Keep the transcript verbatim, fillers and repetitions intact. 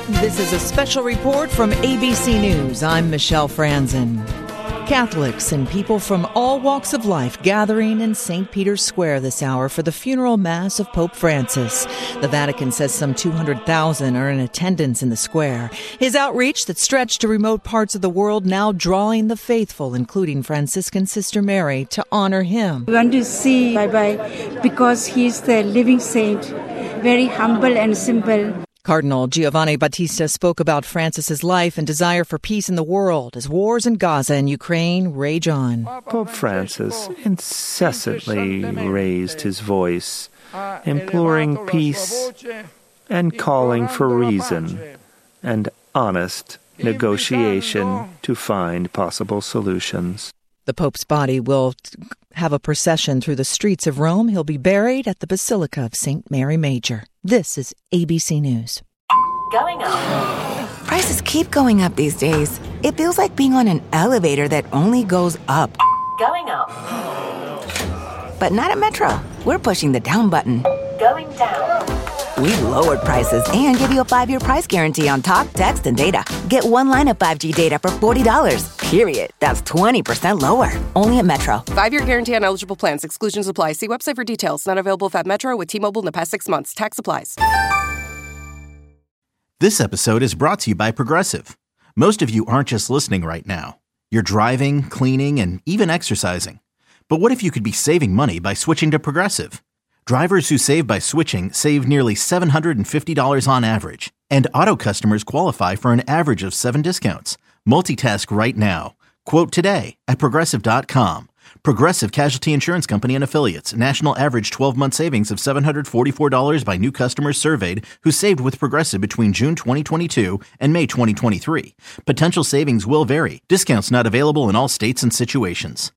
This is a special report from A B C News. I'm Michelle Franzen. Catholics and people from all walks of life gathering in Saint Peter's Square this hour for the funeral mass of Pope Francis. The Vatican says some two hundred thousand are in attendance in the square. His outreach that stretched to remote parts of the world now drawing the faithful, including Franciscan Sister Mary, to honor him. We want to see Bye-Bye because he's the living saint, very humble and simple. Cardinal Giovanni Battista spoke about Francis's life and desire for peace in the world as wars in Gaza and Ukraine rage on. Pope Francis incessantly raised his voice, imploring peace and calling for reason and honest negotiation to find possible solutions. The Pope's body will have a procession through the streets of Rome. He'll be buried at the Basilica of Saint Mary Major. This is A B C News. Going up. Prices keep going up these days. It feels like being on an elevator that only goes up. Going up. But not at Metro. We're pushing the down button. Going down. We've lowered prices and give you a five-year price guarantee on talk, text, and data. Get one line of five G data for forty dollars. Period. That's twenty percent lower. Only at Metro. Five-year guarantee on eligible plans. Exclusions apply. See website for details. Not available at Metro with T-Mobile in the past six months. Tax applies. This episode is brought to you by Progressive. Most of you aren't just listening right now. You're driving, cleaning, and even exercising. But what if you could be saving money by switching to Progressive? Drivers who save by switching save nearly seven hundred fifty dollars on average. And auto customers qualify for an average of seven discounts. Multitask right now. Quote today at Progressive dot com. Progressive Casualty Insurance Company and Affiliates. National average twelve-month savings of seven hundred forty-four dollars by new customers surveyed who saved with Progressive between June twenty twenty-two and May twenty twenty-three. Potential savings will vary. Discounts not available in all states and situations.